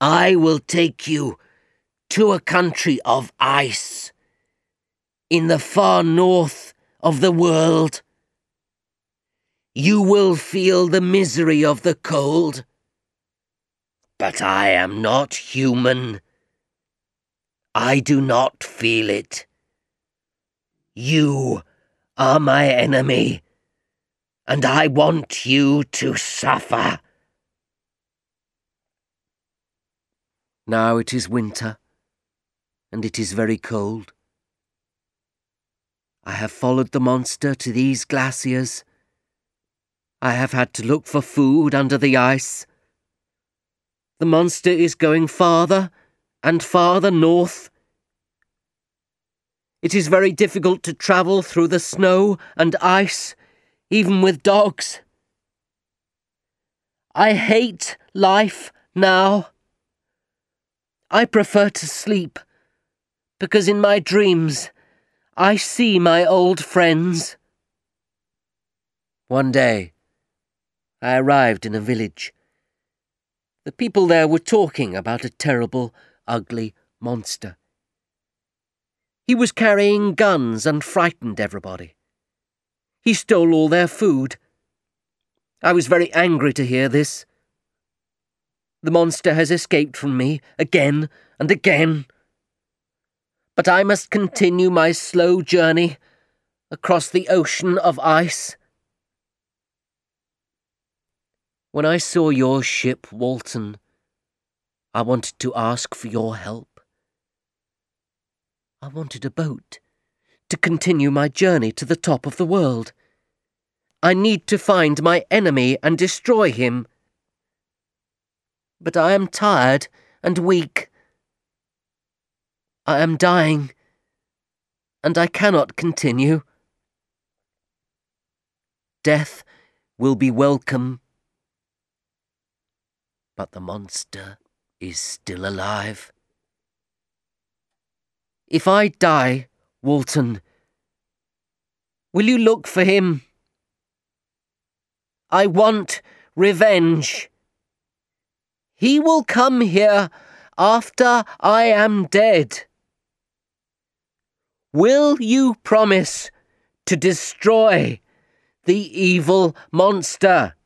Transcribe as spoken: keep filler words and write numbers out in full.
I will take you to a country of ice in the far north of the world. You will feel the misery of the cold, but I am not human. I do not feel it. You are my enemy, and I want you to suffer. Now it is winter, and it is very cold. I have followed the monster to these glaciers. I have had to look for food under the ice. The monster is going farther and farther north. It is very difficult to travel through the snow and ice, even with dogs. I hate life now. I prefer to sleep, because in my dreams I see my old friends. One day, I arrived in a village. The people there were talking about a terrible, ugly monster. He was carrying guns and frightened everybody. He stole all their food. I was very angry to hear this. The monster has escaped from me again and again. But I must continue my slow journey across the ocean of ice. When I saw your ship, Walton, I wanted to ask for your help. I wanted a boat to continue my journey to the top of the world. I need to find my enemy and destroy him. But I am tired and weak. I am dying, and I cannot continue. Death will be welcome, but the monster is still alive. If I die, Walton, will you look for him? I want revenge. He will come here after I am dead. Will you promise to destroy the evil monster?